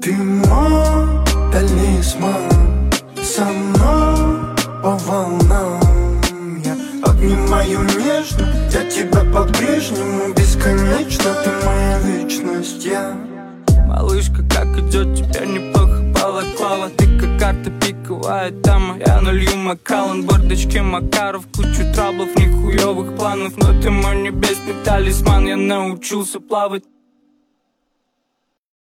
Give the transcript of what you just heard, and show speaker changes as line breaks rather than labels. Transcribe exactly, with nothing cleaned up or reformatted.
Ты мой талисман, со мной по волнам. Я обнимаю нежно, я тебя по-прежнему бесконечно. Ты моя вечность, я.
Малышка, как идет, тебя неплохо балаклава. Ты как карта пиковая дама. Я налью Макалан, бардачки Макаров. Кучу траблов, нихуевых планов. Но ты мой небесный талисман. Я научился плавать.